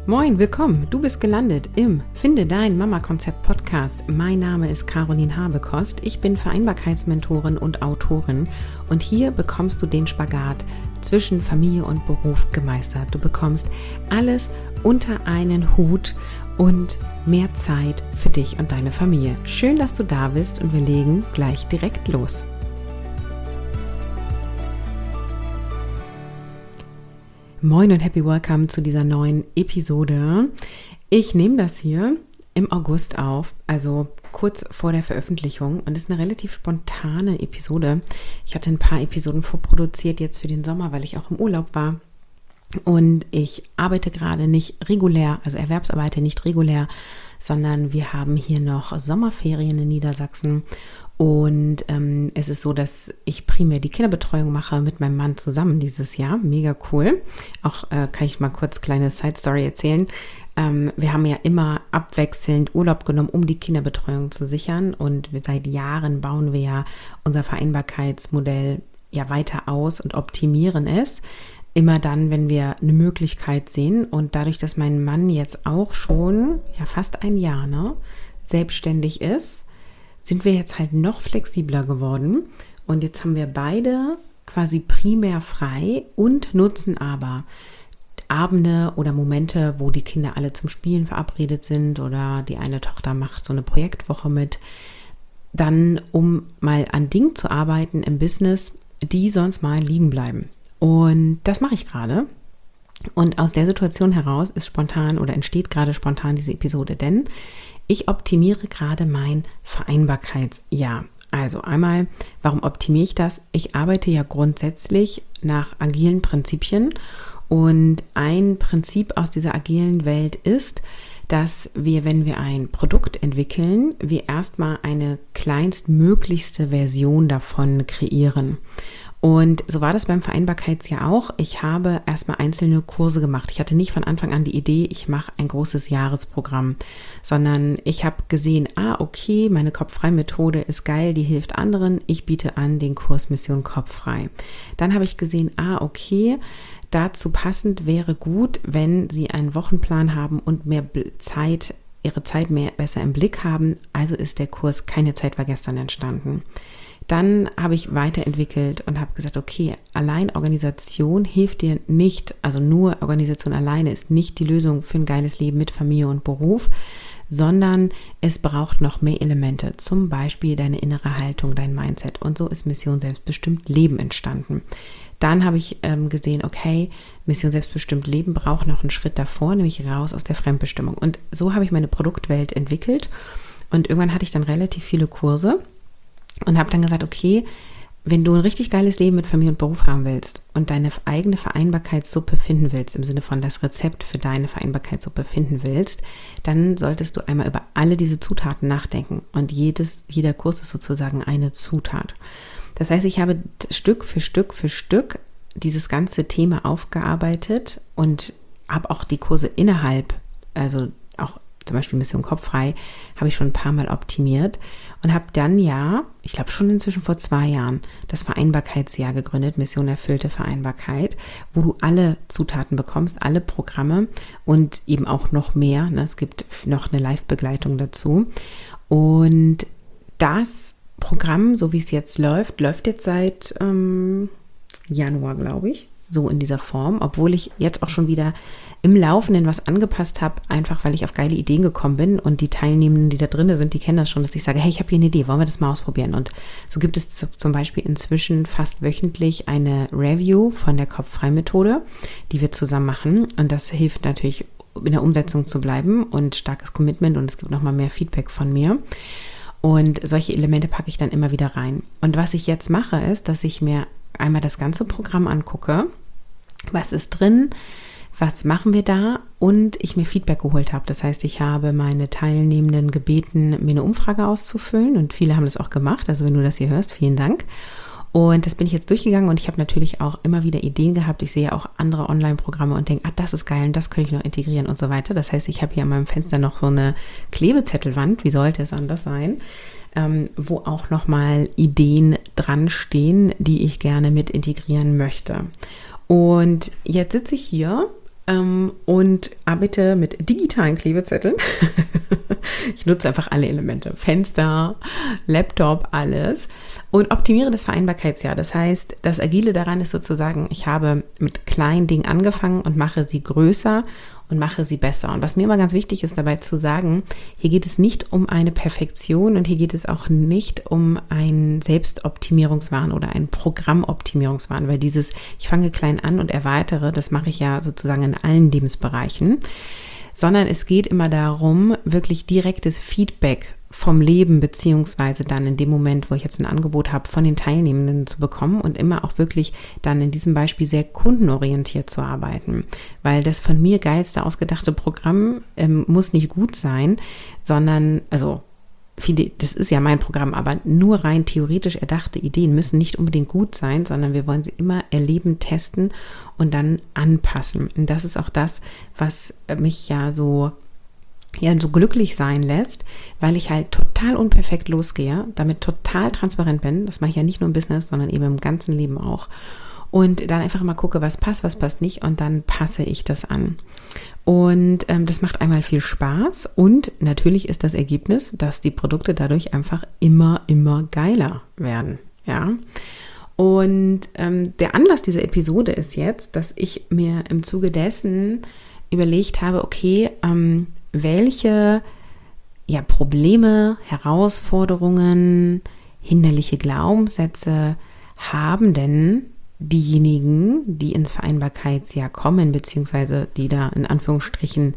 Moin, willkommen. Du bist gelandet im Finde dein Mama-Konzept Podcast. Mein Name ist Caroline Habekost. Ich bin Vereinbarkeitsmentorin und Autorin und hier bekommst du den Spagat zwischen Familie und Beruf gemeistert. Du bekommst alles unter einen Hut und mehr Zeit für dich und deine Familie. Schön, dass du da bist und wir legen gleich direkt los. Moin und happy welcome zu dieser neuen Episode. Ich nehme das hier im August auf, also kurz vor der Veröffentlichung, und es ist eine relativ spontane Episode. Ich hatte ein paar Episoden vorproduziert jetzt für den Sommer, weil ich auch im Urlaub war und ich arbeite gerade nicht regulär, also erwerbsarbeite nicht regulär, sondern wir haben hier noch Sommerferien in Niedersachsen. Und es ist so, dass ich primär die Kinderbetreuung mache mit meinem Mann zusammen dieses Jahr. Mega cool. Auch kann ich mal kurz kleine Side-Story erzählen. Wir haben ja immer abwechselnd Urlaub genommen, um die Kinderbetreuung zu sichern. Und seit Jahren bauen wir ja unser Vereinbarkeitsmodell ja weiter aus und optimieren es. Immer dann, wenn wir eine Möglichkeit sehen. Und dadurch, dass mein Mann jetzt auch schon ja fast ein Jahr selbstständig ist, sind wir jetzt halt noch flexibler geworden und jetzt haben wir beide quasi primär frei und nutzen aber Abende oder Momente, wo die Kinder alle zum Spielen verabredet sind oder die eine Tochter macht so eine Projektwoche mit, dann um mal an Dingen zu arbeiten im Business, die sonst mal liegen bleiben. Und das mache ich gerade. Und aus der Situation heraus entsteht gerade spontan diese Episode, denn ich optimiere gerade mein Vereinbarkeitsjahr. Also einmal, warum optimiere ich das? Ich arbeite ja grundsätzlich nach agilen Prinzipien und ein Prinzip aus dieser agilen Welt ist, dass wir, wenn wir ein Produkt entwickeln, wir erstmal eine kleinstmöglichste Version davon kreieren. Und so war das beim Vereinbarkeitsjahr auch. Ich habe erstmal einzelne Kurse gemacht. Ich hatte nicht von Anfang an die Idee, ich mache ein großes Jahresprogramm, sondern ich habe gesehen, okay, meine Kopffrei-Methode ist geil, die hilft anderen. Ich biete an den Kurs Mission Kopffrei. Dann habe ich gesehen, okay, dazu passend wäre gut, wenn Sie einen Wochenplan haben und mehr Zeit, Ihre Zeit besser im Blick haben. Also ist der Kurs Keine Zeit war gestern entstanden. Dann habe ich weiterentwickelt und habe gesagt, okay, allein Organisation hilft dir nicht, also nur Organisation alleine ist nicht die Lösung für ein geiles Leben mit Familie und Beruf, sondern es braucht noch mehr Elemente, zum Beispiel deine innere Haltung, dein Mindset. Und so ist Mission Selbstbestimmt Leben entstanden. Dann habe ich gesehen, okay, Mission Selbstbestimmt Leben braucht noch einen Schritt davor, nämlich raus aus der Fremdbestimmung. Und so habe ich meine Produktwelt entwickelt und irgendwann hatte ich dann relativ viele Kurse. Und habe dann gesagt, okay, wenn du ein richtig geiles Leben mit Familie und Beruf haben willst und deine eigene Vereinbarkeitssuppe finden willst, im Sinne von das Rezept für deine Vereinbarkeitssuppe finden willst, dann solltest du einmal über alle diese Zutaten nachdenken. Und jeder Kurs ist sozusagen eine Zutat. Das heißt, ich habe Stück für Stück dieses ganze Thema aufgearbeitet und habe auch die Kurse innerhalb, also auch zum Beispiel Mission Kopffrei, habe ich schon ein paar Mal optimiert und habe dann ich glaube schon inzwischen vor 2 Jahren, das Vereinbarkeitsjahr gegründet, Mission Erfüllte Vereinbarkeit, wo du alle Zutaten bekommst, alle Programme und eben auch noch mehr. Es gibt noch eine Live-Begleitung dazu. Und das Programm, so wie es jetzt läuft jetzt seit Januar, glaube ich, so in dieser Form, obwohl ich jetzt auch schon wieder im Laufenden was angepasst habe, einfach weil ich auf geile Ideen gekommen bin und die Teilnehmenden, die da drin sind, die kennen das schon, dass ich sage, hey, ich habe hier eine Idee, wollen wir das mal ausprobieren? Und so gibt es zum Beispiel inzwischen fast wöchentlich eine Review von der Kopffrei-Methode, die wir zusammen machen und das hilft natürlich, in der Umsetzung zu bleiben und starkes Commitment und es gibt nochmal mehr Feedback von mir. Und solche Elemente packe ich dann immer wieder rein. Und was ich jetzt mache, ist, dass ich mir einmal das ganze Programm angucke, was ist drin, was machen wir da und ich mir Feedback geholt habe. Das heißt, ich habe meine Teilnehmenden gebeten, mir eine Umfrage auszufüllen und viele haben das auch gemacht. Also wenn du das hier hörst, vielen Dank. Und das bin ich jetzt durchgegangen und ich habe natürlich auch immer wieder Ideen gehabt. Ich sehe auch andere Online-Programme und denke, das ist geil und das könnte ich noch integrieren und so weiter. Das heißt, ich habe hier an meinem Fenster noch so eine Klebezettelwand, wie sollte es anders sein, wo auch nochmal Ideen dran stehen, die ich gerne mit integrieren möchte. Und jetzt sitze ich hier und arbeite mit digitalen Klebezetteln. Ich nutze einfach alle Elemente, Fenster, Laptop, alles und optimiere das Vereinbarkeitsjahr. Das heißt, das Agile daran ist sozusagen, ich habe mit kleinen Dingen angefangen und mache sie größer und mache sie besser. Und was mir immer ganz wichtig ist dabei zu sagen, hier geht es nicht um eine Perfektion und hier geht es auch nicht um einen Selbstoptimierungswahn oder einen Programmoptimierungswahn, weil dieses, ich fange klein an und erweitere, das mache ich ja sozusagen in allen Lebensbereichen, sondern es geht immer darum, wirklich direktes Feedback vom Leben beziehungsweise dann in dem Moment, wo ich jetzt ein Angebot habe, von den Teilnehmenden zu bekommen und immer auch wirklich dann in diesem Beispiel sehr kundenorientiert zu arbeiten, weil das von mir geilste ausgedachte Programm muss nicht gut sein, sondern, also viele, das ist ja mein Programm, aber nur rein theoretisch erdachte Ideen müssen nicht unbedingt gut sein, sondern wir wollen sie immer erleben, testen und dann anpassen. Und das ist auch das, was mich ja so glücklich sein lässt, weil ich halt total unperfekt losgehe, damit total transparent bin. Das mache ich ja nicht nur im Business, sondern eben im ganzen Leben auch. Und dann einfach mal gucke, was passt nicht und dann passe ich das an. Und das macht einmal viel Spaß und natürlich ist das Ergebnis, dass die Produkte dadurch einfach immer geiler werden. Ja. Und der Anlass dieser Episode ist jetzt, dass ich mir im Zuge dessen überlegt habe, okay, welche Probleme, Herausforderungen, hinderliche Glaubenssätze haben denn diejenigen, die ins Vereinbarkeitsjahr kommen, beziehungsweise die da in Anführungsstrichen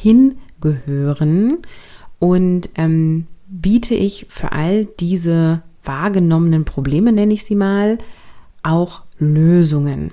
hingehören und biete ich für all diese wahrgenommenen Probleme, nenne ich sie mal, auch Lösungen.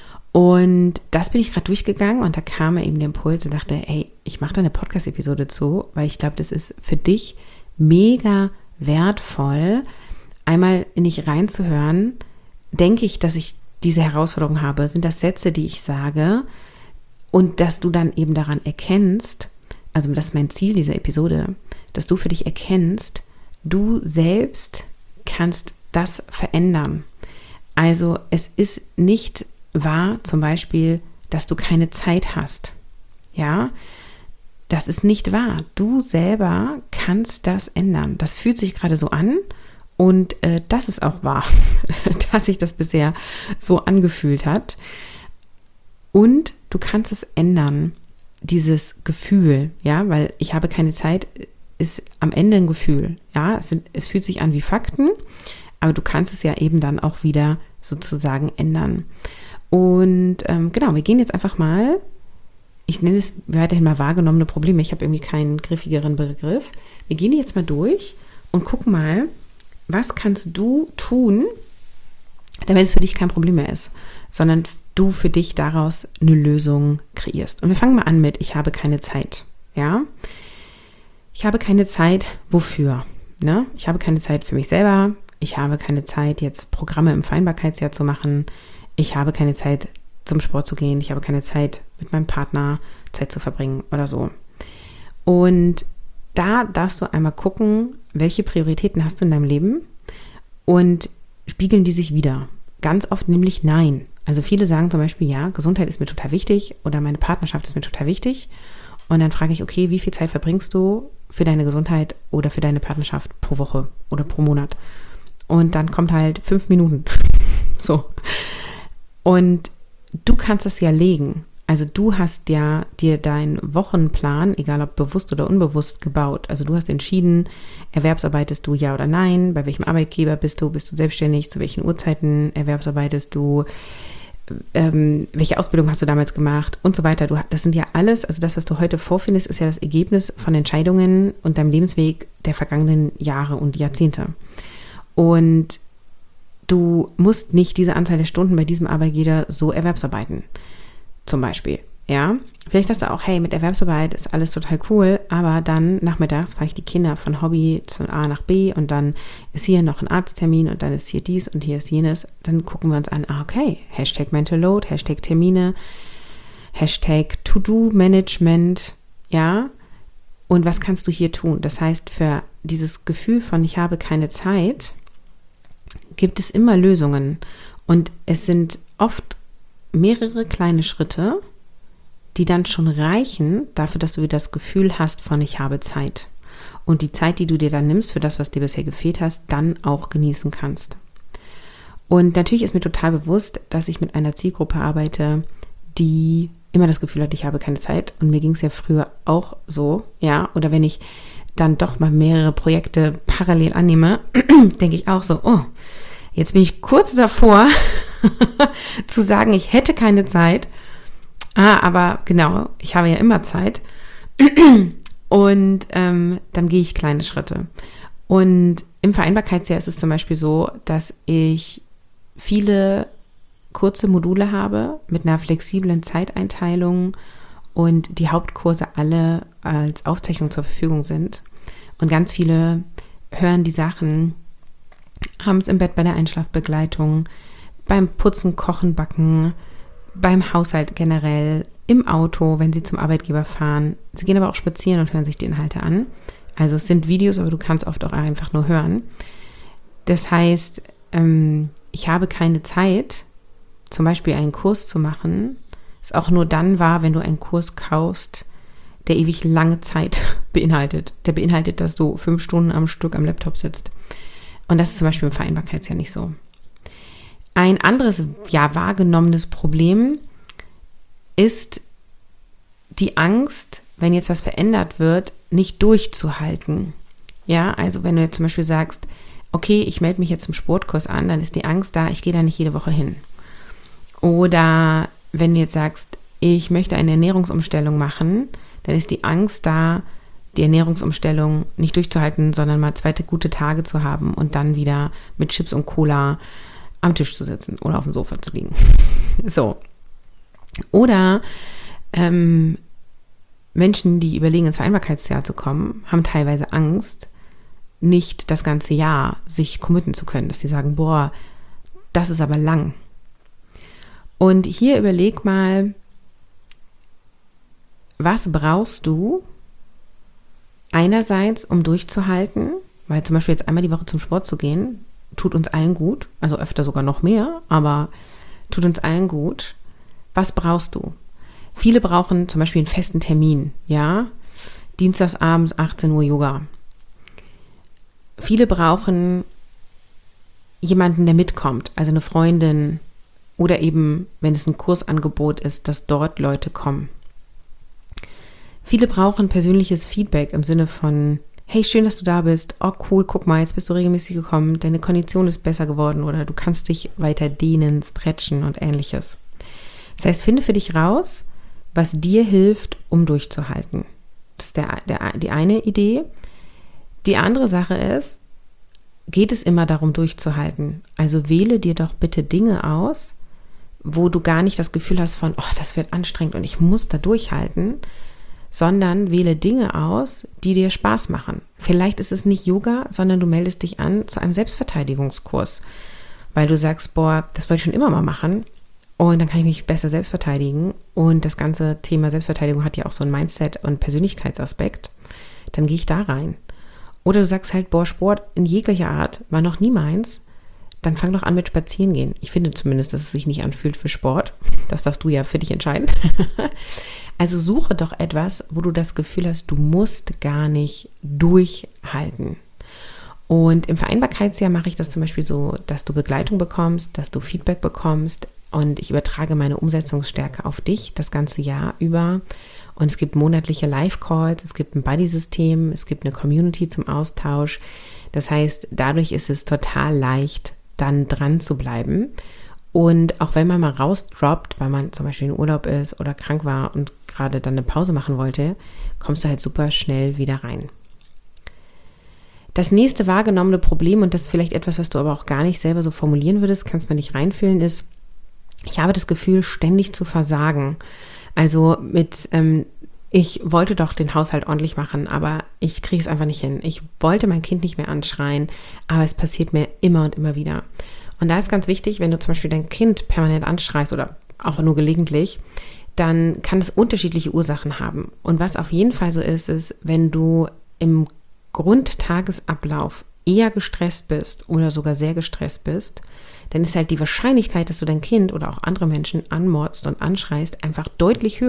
Und das bin ich gerade durchgegangen und da kam mir eben der Impuls und dachte, ey, ich mache da eine Podcast-Episode zu, weil ich glaube, das ist für dich mega wertvoll, einmal in dich reinzuhören. Denke ich, dass ich diese Herausforderung habe? Sind das Sätze, die ich sage? Und dass du dann eben daran erkennst, also das ist mein Ziel dieser Episode, dass du für dich erkennst, du selbst kannst das verändern. Also es ist nicht wahr, zum Beispiel, dass du keine Zeit hast. Ja, das ist nicht wahr. Du selber kannst das ändern. Das fühlt sich gerade so an und das ist auch wahr, dass sich das bisher so angefühlt hat. Und du kannst es ändern, dieses Gefühl, ja, weil ich habe keine Zeit, ist am Ende ein Gefühl. Ja, es fühlt sich an wie Fakten, aber du kannst es ja eben dann auch wieder sozusagen ändern. Und genau, wir gehen jetzt einfach mal, ich nenne es weiterhin mal wahrgenommene Probleme, ich habe irgendwie keinen griffigeren Begriff. Wir gehen jetzt mal durch und gucken mal, was kannst du tun, damit es für dich kein Problem mehr ist, sondern du für dich daraus eine Lösung kreierst. Und wir fangen mal an mit, ich habe keine Zeit. Ja, ich habe keine Zeit, wofür? Ne? Ich habe keine Zeit für mich selber, ich habe keine Zeit, jetzt Programme im Vereinbarkeitsjahr zu machen, ich habe keine Zeit, zum Sport zu gehen, ich habe keine Zeit, mit meinem Partner Zeit zu verbringen oder so. Und da darfst du einmal gucken, welche Prioritäten hast du in deinem Leben und spiegeln die sich wieder. Ganz oft nämlich nein. Also viele sagen zum Beispiel, ja, Gesundheit ist mir total wichtig oder meine Partnerschaft ist mir total wichtig. Und dann frage ich, okay, wie viel Zeit verbringst du für deine Gesundheit oder für deine Partnerschaft pro Woche oder pro Monat? Und dann kommt halt 5 Minuten. So. Und du kannst das ja legen. Also du hast ja dir deinen Wochenplan, egal ob bewusst oder unbewusst, gebaut. Also du hast entschieden, erwerbsarbeitest du ja oder nein, bei welchem Arbeitgeber bist du selbstständig, zu welchen Uhrzeiten erwerbsarbeitest du, welche Ausbildung hast du damals gemacht und so weiter. Das sind ja alles, also das, was du heute vorfindest, ist ja das Ergebnis von Entscheidungen und deinem Lebensweg der vergangenen Jahre und Jahrzehnte. Und du musst nicht diese Anzahl der Stunden bei diesem Arbeitgeber so erwerbsarbeiten. Zum Beispiel, ja. Vielleicht sagst du auch, hey, mit Erwerbsarbeit ist alles total cool, aber dann nachmittags fahre ich die Kinder von Hobby zu A nach B und dann ist hier noch ein Arzttermin und dann ist hier dies und hier ist jenes. Dann gucken wir uns an, okay, Hashtag Mental Load, Hashtag Termine, Hashtag To-Do-Management, ja. Und was kannst du hier tun? Das heißt, für dieses Gefühl von ich habe keine Zeit, gibt es immer Lösungen. Und es sind oft mehrere kleine Schritte, die dann schon reichen dafür, dass du wieder das Gefühl hast von ich habe Zeit. Und die Zeit, die du dir dann nimmst für das, was dir bisher gefehlt hast, dann auch genießen kannst. Und natürlich ist mir total bewusst, dass ich mit einer Zielgruppe arbeite, die immer das Gefühl hat, ich habe keine Zeit. Und mir ging es ja früher auch so, ja. Oder wenn ich dann doch mal mehrere Projekte parallel annehme, denke ich auch so, oh, jetzt bin ich kurz davor zu sagen, ich hätte keine Zeit. Aber genau, ich habe ja immer Zeit. Und dann gehe ich kleine Schritte. Und im Vereinbarkeitsjahr ist es zum Beispiel so, dass ich viele kurze Module habe mit einer flexiblen Zeiteinteilung und die Hauptkurse alle als Aufzeichnung zur Verfügung sind. Und ganz viele hören die Sachen abends im Bett bei der Einschlafbegleitung, beim Putzen, Kochen, Backen, beim Haushalt generell, im Auto, wenn sie zum Arbeitgeber fahren. Sie gehen aber auch spazieren und hören sich die Inhalte an. Also es sind Videos, aber du kannst oft auch einfach nur hören. Das heißt, ich habe keine Zeit, zum Beispiel einen Kurs zu machen, ist auch nur dann wahr, wenn du einen Kurs kaufst, der ewig lange Zeit beinhaltet. Der beinhaltet, dass du 5 Stunden am Stück am Laptop sitzt. Und das ist zum Beispiel im Vereinbarkeitsjahr nicht so. Ein anderes, wahrgenommenes Problem ist die Angst, wenn jetzt was verändert wird, nicht durchzuhalten. Ja, also wenn du jetzt zum Beispiel sagst, okay, ich melde mich jetzt zum Sportkurs an, dann ist die Angst da, ich gehe da nicht jede Woche hin. Oder wenn du jetzt sagst, ich möchte eine Ernährungsumstellung machen, dann ist die Angst da, die Ernährungsumstellung nicht durchzuhalten, sondern mal 2 gute Tage zu haben und dann wieder mit Chips und Cola am Tisch zu sitzen oder auf dem Sofa zu liegen. So. Oder Menschen, die überlegen, ins Vereinbarkeitsjahr zu kommen, haben teilweise Angst, nicht das ganze Jahr sich committen zu können, dass sie sagen, boah, das ist aber lang. Und hier überleg mal, was brauchst du einerseits, um durchzuhalten, weil zum Beispiel jetzt einmal die Woche zum Sport zu gehen, tut uns allen gut, also öfter sogar noch mehr, aber tut uns allen gut. Was brauchst du? Viele brauchen zum Beispiel einen festen Termin, ja, dienstagsabends 18 Uhr Yoga. Viele brauchen jemanden, der mitkommt, also eine Freundin oder eben, wenn es ein Kursangebot ist, dass dort Leute kommen. Viele brauchen persönliches Feedback im Sinne von, hey, schön, dass du da bist, oh cool, guck mal, jetzt bist du regelmäßig gekommen, deine Kondition ist besser geworden oder du kannst dich weiter dehnen, stretchen und ähnliches. Das heißt, finde für dich raus, was dir hilft, um durchzuhalten. Das ist die eine Idee. Die andere Sache ist, geht es immer darum, durchzuhalten? Also wähle dir doch bitte Dinge aus, wo du gar nicht das Gefühl hast von, oh, das wird anstrengend und ich muss da durchhalten, sondern wähle Dinge aus, die dir Spaß machen. Vielleicht ist es nicht Yoga, sondern du meldest dich an zu einem Selbstverteidigungskurs, weil du sagst, boah, das wollte ich schon immer mal machen und dann kann ich mich besser selbst verteidigen und das ganze Thema Selbstverteidigung hat ja auch so einen Mindset- und Persönlichkeitsaspekt, dann gehe ich da rein. Oder du sagst halt, boah, Sport in jeglicher Art war noch nie meins, dann fang doch an mit Spazierengehen. Ich finde zumindest, dass es sich nicht anfühlt für Sport. Das darfst du ja für dich entscheiden. Also suche doch etwas, wo du das Gefühl hast, du musst gar nicht durchhalten. Und im Vereinbarkeitsjahr mache ich das zum Beispiel so, dass du Begleitung bekommst, dass du Feedback bekommst und ich übertrage meine Umsetzungsstärke auf dich das ganze Jahr über. Und es gibt monatliche Live-Calls, es gibt ein Buddy-System, es gibt eine Community zum Austausch. Das heißt, dadurch ist es total leicht, dann dran zu bleiben. Und auch wenn man mal rausdroppt, weil man zum Beispiel in Urlaub ist oder krank war und gerade dann eine Pause machen wollte, kommst du halt super schnell wieder rein. Das nächste wahrgenommene Problem, und das ist vielleicht etwas, was du aber auch gar nicht selber so formulieren würdest, kannst man nicht reinfühlen, ist, ich habe das Gefühl, ständig zu versagen. Also ich wollte doch den Haushalt ordentlich machen, aber ich kriege es einfach nicht hin. Ich wollte mein Kind nicht mehr anschreien, aber es passiert mir immer und immer wieder. Und da ist ganz wichtig, wenn du zum Beispiel dein Kind permanent anschreist oder auch nur gelegentlich, dann kann es unterschiedliche Ursachen haben. Und was auf jeden Fall so ist, wenn du im Grundtagesablauf eher gestresst bist oder sogar sehr gestresst bist, dann ist halt die Wahrscheinlichkeit, dass du dein Kind oder auch andere Menschen anmotzt und anschreist, einfach deutlich höher.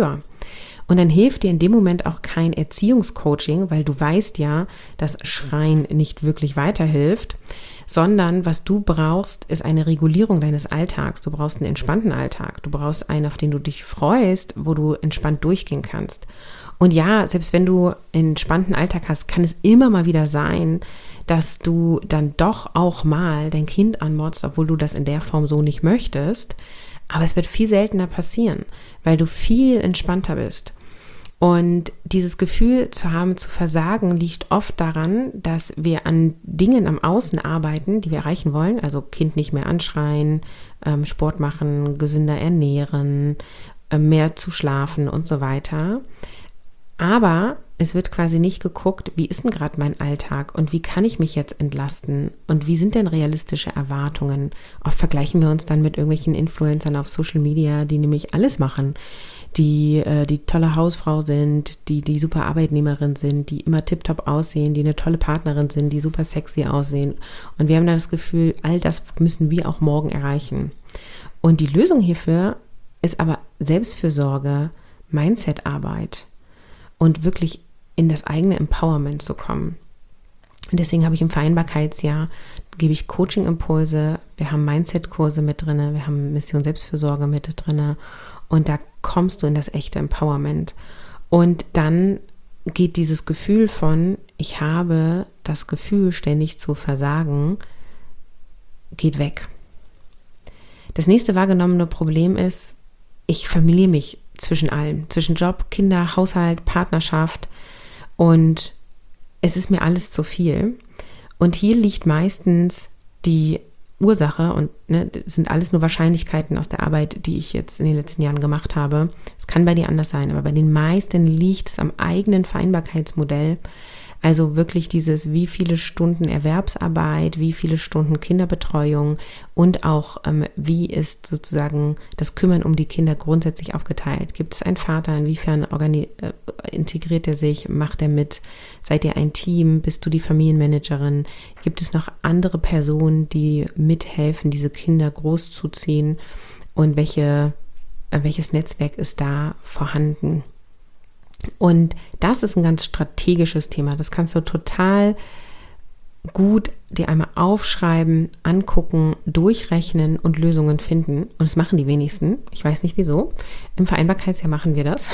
Und dann hilft dir in dem Moment auch kein Erziehungscoaching, weil du weißt ja, dass Schreien nicht wirklich weiterhilft, sondern was du brauchst, ist eine Regulierung deines Alltags. Du brauchst einen entspannten Alltag. Du brauchst einen, auf den du dich freust, wo du entspannt durchgehen kannst. Und ja, selbst wenn du einen entspannten Alltag hast, kann es immer mal wieder sein, dass du dann doch auch mal dein Kind anmotzt, obwohl du das in der Form so nicht möchtest. Aber es wird viel seltener passieren, weil du viel entspannter bist. Und dieses Gefühl zu haben, zu versagen, liegt oft daran, dass wir an Dingen am Außen arbeiten, die wir erreichen wollen. Also Kind nicht mehr anschreien, Sport machen, gesünder ernähren, mehr zu schlafen und so weiter. Aber es wird quasi nicht geguckt, wie ist denn gerade mein Alltag und wie kann ich mich jetzt entlasten und wie sind denn realistische Erwartungen. Oft vergleichen wir uns dann mit irgendwelchen Influencern auf Social Media, die nämlich alles machen, die tolle Hausfrau sind, die super Arbeitnehmerin sind, die immer tiptop aussehen, die eine tolle Partnerin sind, die super sexy aussehen. Und wir haben dann das Gefühl, all das müssen wir auch morgen erreichen. Und die Lösung hierfür ist aber Selbstfürsorge, Mindset-Arbeit und wirklich in das eigene Empowerment zu kommen. Und deswegen habe ich im Vereinbarkeitsjahr, gebe ich Coaching-Impulse, wir haben Mindset-Kurse mit drin, wir haben Mission Selbstfürsorge mit drin und da kommst du in das echte Empowerment. Und dann geht dieses Gefühl von, ich habe das Gefühl, ständig zu versagen, geht weg. Das nächste wahrgenommene Problem ist, ich verliere mich zwischen allem, zwischen Job, Kinder, Haushalt, Partnerschaft und es ist mir alles zu viel. Und hier liegt meistens die Ursache und das sind alles nur Wahrscheinlichkeiten aus der Arbeit, die ich jetzt in den letzten Jahren gemacht habe. Es kann bei dir anders sein, aber bei den meisten liegt es am eigenen Vereinbarkeitsmodell. Also wirklich dieses, wie viele Stunden Erwerbsarbeit, wie viele Stunden Kinderbetreuung und auch wie ist sozusagen das Kümmern um die Kinder grundsätzlich aufgeteilt. Gibt es einen Vater, inwiefern integriert er sich, macht er mit, seid ihr ein Team, bist du die Familienmanagerin, gibt es noch andere Personen, die mithelfen, diese Kinder großzuziehen und welches Netzwerk ist da vorhanden? Und das ist ein ganz strategisches Thema. Das kannst du total gut dir einmal aufschreiben, angucken, durchrechnen und Lösungen finden. Und das machen die wenigsten. Ich weiß nicht wieso. Im Vereinbarkeitsjahr machen wir das.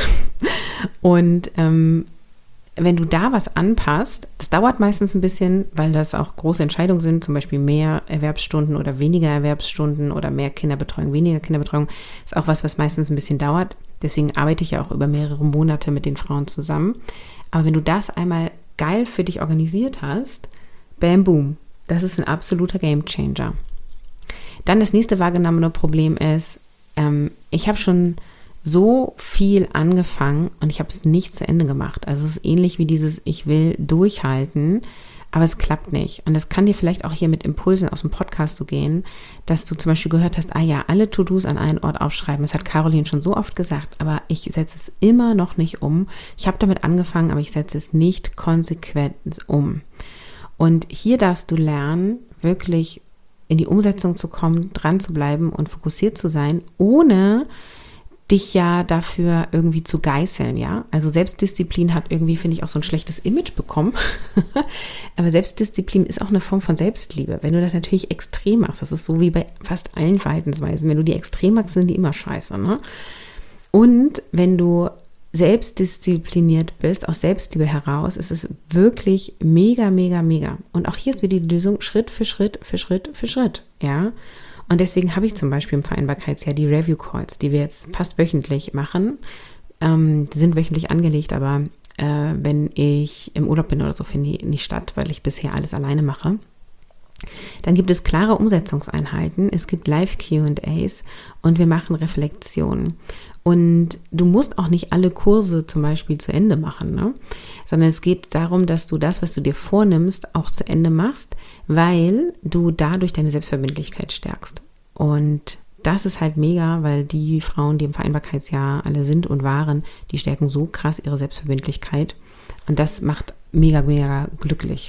Und wenn du da was anpasst, das dauert meistens ein bisschen, weil das auch große Entscheidungen sind, zum Beispiel mehr Erwerbsstunden oder weniger Erwerbsstunden oder mehr Kinderbetreuung, weniger Kinderbetreuung, ist auch was meistens ein bisschen dauert. Deswegen arbeite ich ja auch über mehrere Monate mit den Frauen zusammen. Aber wenn du das einmal geil für dich organisiert hast, bam, boom, das ist ein absoluter Gamechanger. Dann das nächste wahrgenommene Problem ist, ich habe schon so viel angefangen und ich habe es nicht zu Ende gemacht. Also es ist ähnlich wie dieses, ich will durchhalten, aber es klappt nicht. Und es kann dir vielleicht auch hier mit Impulsen aus dem Podcast so gehen, dass du zum Beispiel gehört hast, alle To-Dos an einen Ort aufschreiben. Das hat Caroline schon so oft gesagt, aber ich setze es immer noch nicht um. Ich habe damit angefangen, aber ich setze es nicht konsequent um. Und hier darfst du lernen, wirklich in die Umsetzung zu kommen, dran zu bleiben und fokussiert zu sein, ohne dich ja dafür irgendwie zu geißeln, ja. Also Selbstdisziplin hat irgendwie, finde ich, auch so ein schlechtes Image bekommen. Aber Selbstdisziplin ist auch eine Form von Selbstliebe. Wenn du das natürlich extrem machst, das ist so wie bei fast allen Verhaltensweisen. Wenn du die extrem machst, sind die immer scheiße, ne? Und wenn du selbstdiszipliniert bist, aus Selbstliebe heraus, ist es wirklich mega, mega, mega. Und auch hier ist wieder die Lösung Schritt für Schritt, für Schritt, für Schritt, ja. Und deswegen habe ich zum Beispiel im Vereinbarkeitsjahr die Review Calls, die wir jetzt fast wöchentlich machen. Die sind wöchentlich angelegt, aber wenn ich im Urlaub bin oder so, finden die nicht statt, weil ich bisher alles alleine mache. Dann gibt es klare Umsetzungseinheiten, es gibt Live-Q&As und wir machen Reflexionen. Und du musst auch nicht alle Kurse zum Beispiel zu Ende machen, ne? Sondern es geht darum, dass du das, was du dir vornimmst, auch zu Ende machst, weil du dadurch deine Selbstverbindlichkeit stärkst. Und das ist halt mega, weil die Frauen, die im Vereinbarkeitsjahr alle sind und waren, die stärken so krass ihre Selbstverbindlichkeit. Und das macht mega, mega glücklich.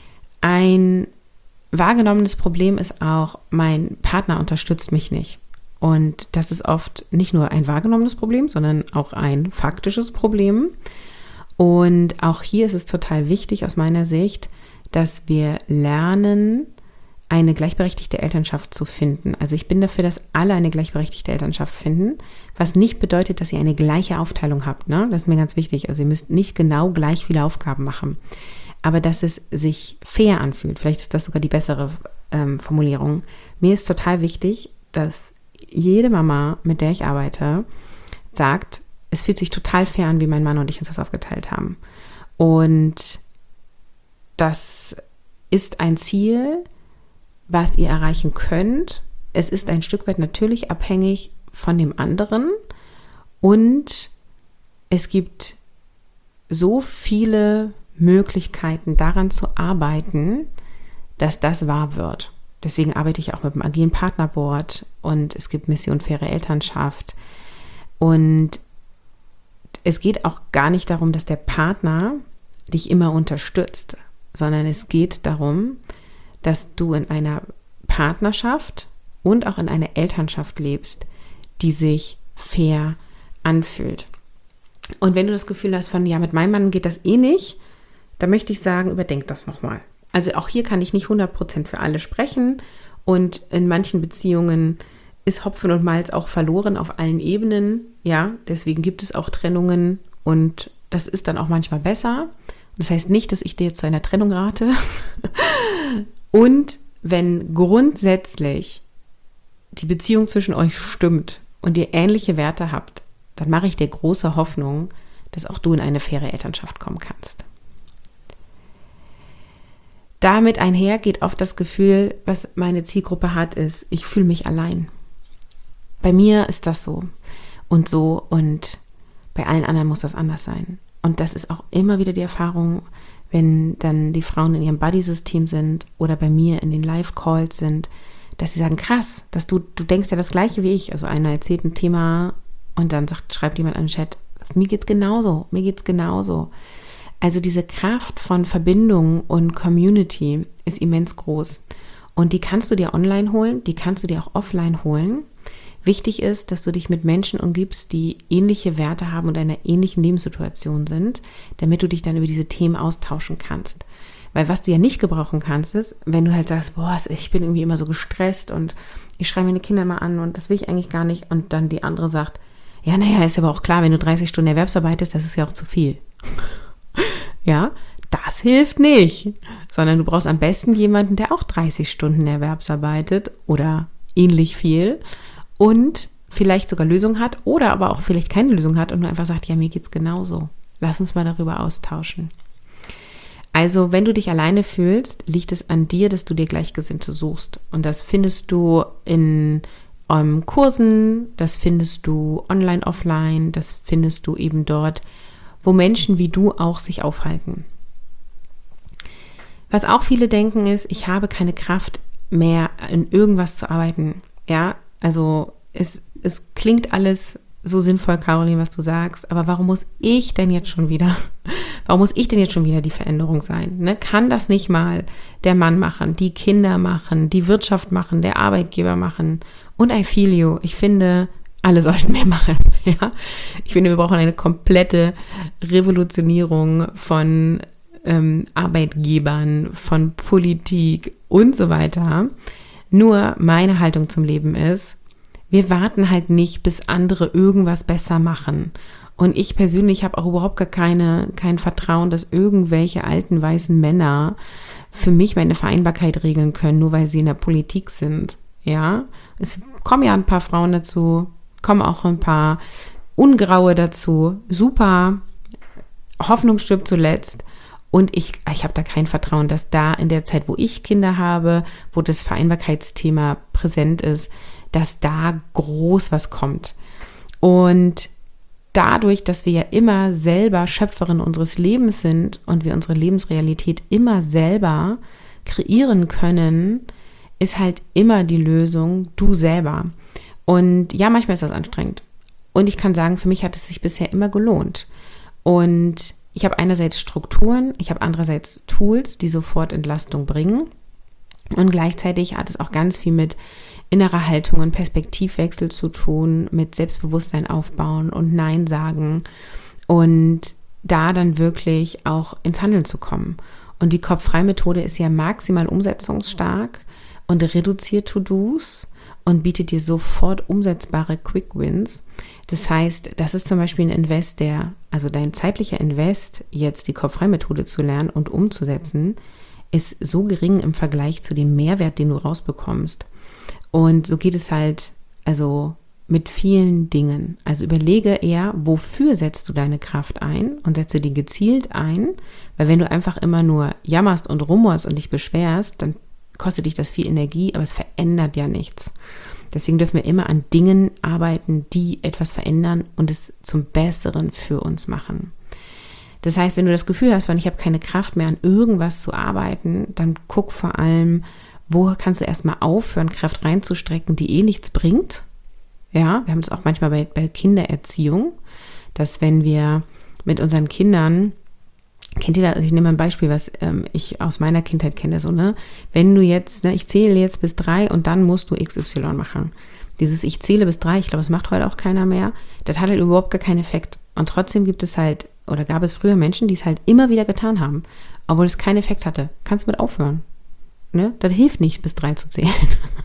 Ein wahrgenommenes Problem ist auch, mein Partner unterstützt mich nicht. Und das ist oft nicht nur ein wahrgenommenes Problem, sondern auch ein faktisches Problem. Und auch hier ist es total wichtig aus meiner Sicht, dass wir lernen, eine gleichberechtigte Elternschaft zu finden. Also ich bin dafür, dass alle eine gleichberechtigte Elternschaft finden, was nicht bedeutet, dass ihr eine gleiche Aufteilung habt. Ne? Das ist mir ganz wichtig. Also ihr müsst nicht genau gleich viele Aufgaben machen, aber dass es sich fair anfühlt. Vielleicht ist das sogar die bessere Formulierung. Mir ist total wichtig, dass jede Mama, mit der ich arbeite, sagt, es fühlt sich total fair an, wie mein Mann und ich uns das aufgeteilt haben. Und das ist ein Ziel, was ihr erreichen könnt. Es ist ein Stück weit natürlich abhängig von dem anderen. Und es gibt so viele Möglichkeiten, daran zu arbeiten, dass das wahr wird. Deswegen arbeite ich auch mit dem agilen Partnerboard und es gibt Mission Faire Elternschaft. Und es geht auch gar nicht darum, dass der Partner dich immer unterstützt, sondern es geht darum, dass du in einer Partnerschaft und auch in einer Elternschaft lebst, die sich fair anfühlt. Und wenn du das Gefühl hast von, ja, mit meinem Mann geht das eh nicht, dann möchte ich sagen, überdenk das nochmal. Also auch hier kann ich nicht 100% für alle sprechen und in manchen Beziehungen ist Hopfen und Malz auch verloren auf allen Ebenen. Ja, deswegen gibt es auch Trennungen und das ist dann auch manchmal besser. Das heißt nicht, dass ich dir jetzt zu einer Trennung rate. Und wenn grundsätzlich die Beziehung zwischen euch stimmt und ihr ähnliche Werte habt, dann mache ich dir große Hoffnung, dass auch du in eine faire Elternschaft kommen kannst. Damit einher geht oft das Gefühl, was meine Zielgruppe hat, ist, ich fühle mich allein. Bei mir ist das so und bei allen anderen muss das anders sein. Und das ist auch immer wieder die Erfahrung, wenn dann die Frauen in ihrem Buddy-System sind oder bei mir in den Live-Calls sind, dass sie sagen, krass, dass du denkst ja das Gleiche wie ich. Also einer erzählt ein Thema und dann schreibt jemand an den Chat, mir geht's genauso. Also diese Kraft von Verbindung und Community ist immens groß. Und die kannst du dir online holen, die kannst du dir auch offline holen. Wichtig ist, dass du dich mit Menschen umgibst, die ähnliche Werte haben und in einer ähnlichen Lebenssituation sind, damit du dich dann über diese Themen austauschen kannst. Weil was du ja nicht gebrauchen kannst, ist, wenn du halt sagst, boah, ich bin irgendwie immer so gestresst und ich schreie meine Kinder mal an und das will ich eigentlich gar nicht. Und dann die andere sagt, ja, naja, ist aber auch klar, wenn du 30 Stunden Erwerbsarbeitest, das ist ja auch zu viel. Ja, das hilft nicht, sondern du brauchst am besten jemanden, der auch 30 Stunden Erwerbsarbeitet oder ähnlich viel und vielleicht sogar Lösungen hat oder aber auch vielleicht keine Lösung hat und nur einfach sagt, ja, mir geht's genauso. Lass uns mal darüber austauschen. Also, wenn du dich alleine fühlst, liegt es an dir, dass du dir Gleichgesinnte suchst. Und das findest du in Kursen, das findest du online, offline, das findest du eben dort, wo Menschen wie du auch sich aufhalten. Was auch viele denken ist, ich habe keine Kraft mehr in irgendwas zu arbeiten. Ja, also es klingt alles so sinnvoll, Caroline, was du sagst, aber warum muss ich denn jetzt schon wieder die Veränderung sein? Ne? Kann das nicht mal der Mann machen, die Kinder machen, die Wirtschaft machen, der Arbeitgeber machen? Und I feel you. Ich finde, alle sollten mehr machen. Ja? Ich finde, wir brauchen eine komplette Revolutionierung von Arbeitgebern, von Politik und so weiter. Nur meine Haltung zum Leben ist, wir warten halt nicht, bis andere irgendwas besser machen. Und ich persönlich habe auch überhaupt gar kein Vertrauen, dass irgendwelche alten weißen Männer für mich meine Vereinbarkeit regeln können, nur weil sie in der Politik sind. Ja, es kommen ja ein paar Frauen dazu, kommen auch ein paar Ungraue dazu. Super, Hoffnung stirbt zuletzt. Und ich habe da kein Vertrauen, dass da in der Zeit, wo ich Kinder habe, wo das Vereinbarkeitsthema präsent ist, dass da groß was kommt. Und dadurch, dass wir ja immer selber Schöpferin unseres Lebens sind und wir unsere Lebensrealität immer selber kreieren können, ist halt immer die Lösung du selber. Und ja, manchmal ist das anstrengend. Und ich kann sagen, für mich hat es sich bisher immer gelohnt. Und ich habe einerseits Strukturen, ich habe andererseits Tools, die sofort Entlastung bringen. Und gleichzeitig hat es auch ganz viel mit innerer Haltung und Perspektivwechsel zu tun, mit Selbstbewusstsein aufbauen und Nein sagen und da dann wirklich auch ins Handeln zu kommen. Und die Kopf-frei-Methode ist ja maximal umsetzungsstark und reduziert To-Dos und bietet dir sofort umsetzbare Quick-Wins. Das heißt, das ist zum Beispiel ein Invest, also dein zeitlicher Invest, jetzt die Kopf-frei-Methode zu lernen und umzusetzen, ist so gering im Vergleich zu dem Mehrwert, den du rausbekommst. Und so geht es halt, also mit vielen Dingen. Also überlege eher, wofür setzt du deine Kraft ein und setze die gezielt ein, weil wenn du einfach immer nur jammerst und rumorst und dich beschwerst, dann kostet dich das viel Energie, aber es verändert ja nichts. Deswegen dürfen wir immer an Dingen arbeiten, die etwas verändern und es zum Besseren für uns machen. Das heißt, wenn du das Gefühl hast, ich habe keine Kraft mehr an irgendwas zu arbeiten, dann guck vor allem, wo kannst du erstmal aufhören, Kraft reinzustrecken, die nichts bringt. Ja, wir haben das auch manchmal bei Kindererziehung, dass wenn wir mit unseren Kindern, kennt ihr das, also ich nehme mal ein Beispiel, was ich aus meiner Kindheit kenne, so, ne, wenn du jetzt, ich zähle jetzt bis 3 und dann musst du XY machen. Dieses ich zähle bis 3, ich glaube, das macht heute auch keiner mehr, das hat halt überhaupt gar keinen Effekt. Und trotzdem gab es früher Menschen, die es halt immer wieder getan haben, obwohl es keinen Effekt hatte. Kannst du mit aufhören. Ne? Das hilft nicht, bis 3 zu zählen.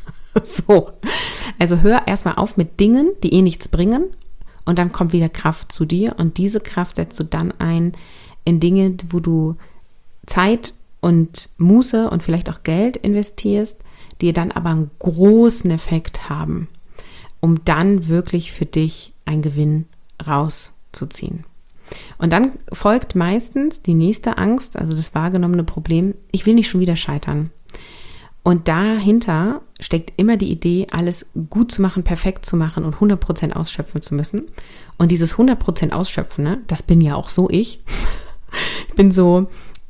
So. Also hör erstmal auf mit Dingen, die nichts bringen und dann kommt wieder Kraft zu dir und diese Kraft setzt du dann ein in Dinge, wo du Zeit und Muße und vielleicht auch Geld investierst, die dann aber einen großen Effekt haben, um dann wirklich für dich einen Gewinn rauszuziehen. Und dann folgt meistens die nächste Angst, also das wahrgenommene Problem, ich will nicht schon wieder scheitern. Und dahinter steckt immer die Idee, alles gut zu machen, perfekt zu machen und 100% ausschöpfen zu müssen. Und dieses 100% Ausschöpfen, ne, das bin ja auch so ich. Ich bin so,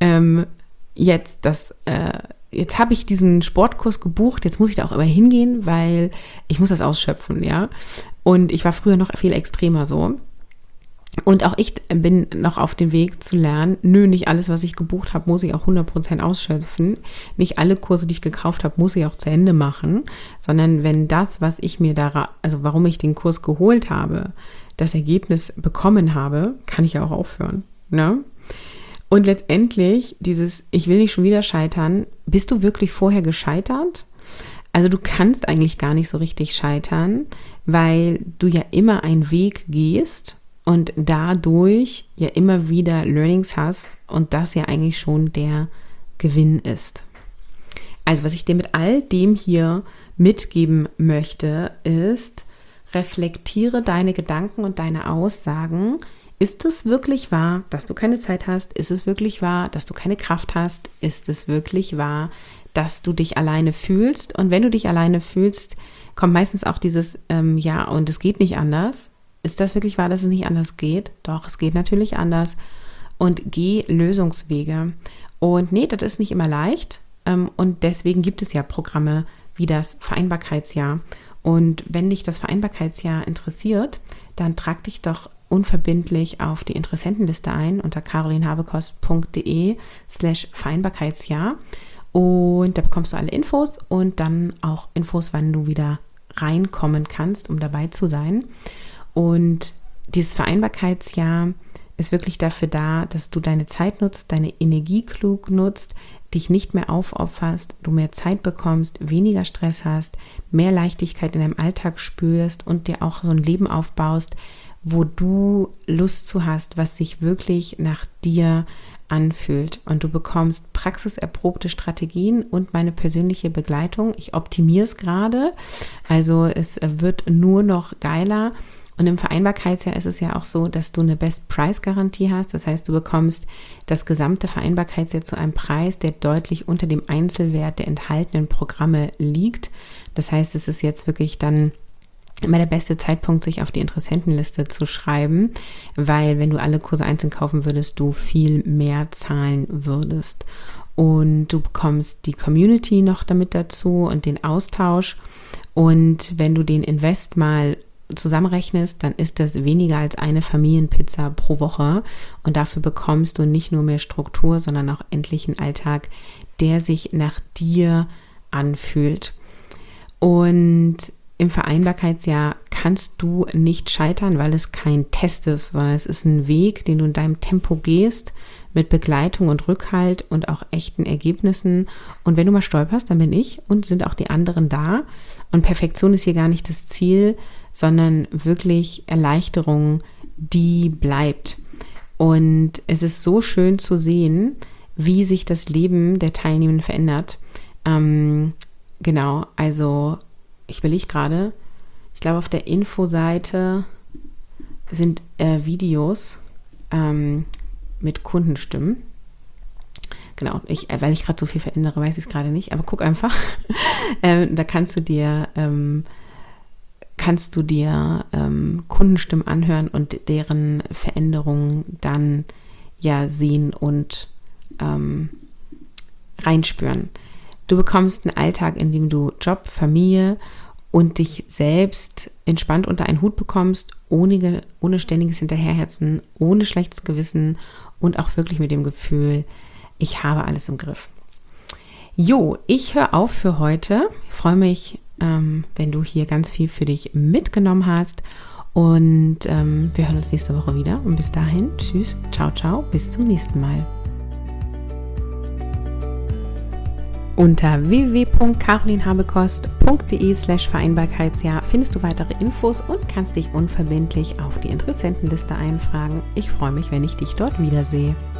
jetzt habe ich diesen Sportkurs gebucht, jetzt muss ich da auch immer hingehen, weil ich muss das ausschöpfen, ja. Und ich war früher noch viel extremer so. Und auch ich bin noch auf dem Weg zu lernen, nicht alles, was ich gebucht habe, muss ich auch 100% ausschöpfen. Nicht alle Kurse, die ich gekauft habe, muss ich auch zu Ende machen, sondern wenn das, was ich mir warum ich den Kurs geholt habe, das Ergebnis bekommen habe, kann ich ja auch aufhören, ne? Und letztendlich ich will nicht schon wieder scheitern, bist du wirklich vorher gescheitert? Also du kannst eigentlich gar nicht so richtig scheitern, weil du ja immer einen Weg gehst und dadurch ja immer wieder Learnings hast und das ja eigentlich schon der Gewinn ist. Also was ich dir mit all dem hier mitgeben möchte, ist, reflektiere deine Gedanken und deine Aussagen. Ist es wirklich wahr, dass du keine Zeit hast? Ist es wirklich wahr, dass du keine Kraft hast? Ist es wirklich wahr, dass du dich alleine fühlst? Und wenn du dich alleine fühlst, kommt meistens auch dieses ja, und es geht nicht anders. Ist das wirklich wahr, dass es nicht anders geht? Doch, es geht natürlich anders. Und geh Lösungswege. Und nee, das ist nicht immer leicht. Und deswegen gibt es ja Programme wie das Vereinbarkeitsjahr. Und wenn dich das Vereinbarkeitsjahr interessiert, dann trag dich doch unverbindlich auf die Interessentenliste ein unter carolinhabekost.de/Vereinbarkeitsjahr. Und da bekommst du alle Infos und dann auch Infos, wann du wieder reinkommen kannst, um dabei zu sein. Und dieses Vereinbarkeitsjahr ist wirklich dafür da, dass du deine Zeit nutzt, deine Energie klug nutzt, dich nicht mehr aufopferst, du mehr Zeit bekommst, weniger Stress hast, mehr Leichtigkeit in deinem Alltag spürst und dir auch so ein Leben aufbaust, wo du Lust zu hast, was sich wirklich nach dir anfühlt. Und du bekommst praxiserprobte Strategien und meine persönliche Begleitung. Ich optimiere es gerade, also es wird nur noch geiler. Und im Vereinbarkeitsjahr ist es ja auch so, dass du eine Best-Price-Garantie hast. Das heißt, du bekommst das gesamte Vereinbarkeitsjahr zu einem Preis, der deutlich unter dem Einzelwert der enthaltenen Programme liegt. Das heißt, es ist jetzt wirklich dann immer der beste Zeitpunkt, sich auf die Interessentenliste zu schreiben, weil wenn du alle Kurse einzeln kaufen würdest, du viel mehr zahlen würdest. Und du bekommst die Community noch damit dazu und den Austausch. Und wenn du den Invest mal zusammenrechnest, dann ist das weniger als eine Familienpizza pro Woche. Und dafür bekommst du nicht nur mehr Struktur, sondern auch endlich einen Alltag, der sich nach dir anfühlt. Und im Vereinbarkeitsjahr kannst du nicht scheitern, weil es kein Test ist, sondern es ist ein Weg, den du in deinem Tempo gehst, mit Begleitung und Rückhalt und auch echten Ergebnissen. Und wenn du mal stolperst, dann bin ich und sind auch die anderen da. Und Perfektion ist hier gar nicht das Ziel, sondern wirklich Erleichterung, die bleibt. Und es ist so schön zu sehen, wie sich das Leben der Teilnehmenden verändert. Genau, also ich überlege gerade, ich glaube auf der Infoseite sind Videos mit Kundenstimmen. Genau, weil ich gerade so viel verändere, weiß ich es gerade nicht, aber guck einfach. Da kannst du dir Kundenstimmen anhören und deren Veränderungen dann ja sehen und reinspüren. Du bekommst einen Alltag, in dem du Job, Familie und dich selbst entspannt unter einen Hut bekommst, ohne ständiges Hinterherhetzen, ohne schlechtes Gewissen und auch wirklich mit dem Gefühl, ich habe alles im Griff. Jo, ich höre auf für heute. Ich freue mich, wenn du hier ganz viel für dich mitgenommen hast. Und wir hören uns nächste Woche wieder. Und bis dahin, tschüss, ciao, ciao, bis zum nächsten Mal. Unter www.carolinhabekost.de/Vereinbarkeitsjahr findest du weitere Infos und kannst dich unverbindlich auf die Interessentenliste eintragen. Ich freue mich, wenn ich dich dort wiedersehe.